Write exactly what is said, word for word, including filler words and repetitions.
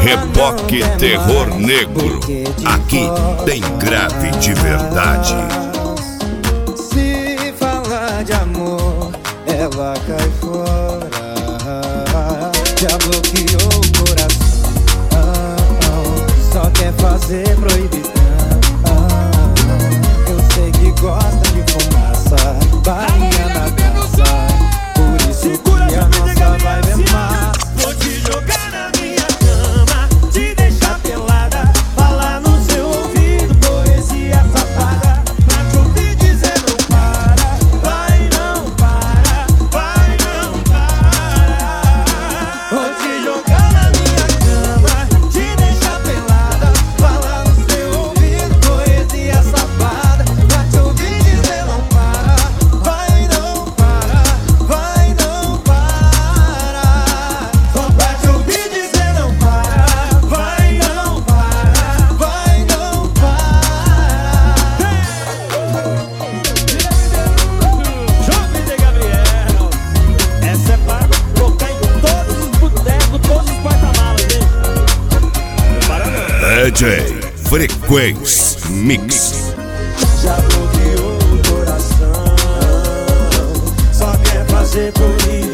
Reboque Terror Negro. Aqui tem grave de verdade. Se falar de amor, ela cai fora. Já bloqueou o coração, só quer fazer proibição. Eu sei que gosta de fumaça, bainha na taça. Por isso que a nossa vibe é má. Vou te jogar na minha cama, te deixar pelada, falar no seu ouvido poesia safada, pra te ouvir dizer não para, vai não para, vai não para. Vou te jogar na minha cama, te deixar pelada, falar no seu ouvido poesia safada, pra te ouvir dizer não para, vai não para, vai não para. Só pra te ouvir dizer não para, vai não para, vai não para. Jovem de Gabriel, essa é pra tocar em todos os botecos, todos os porta-malas, hein? Para não. D J Frequência Mix. Já bloqueou o coração, só quer fazer proibição.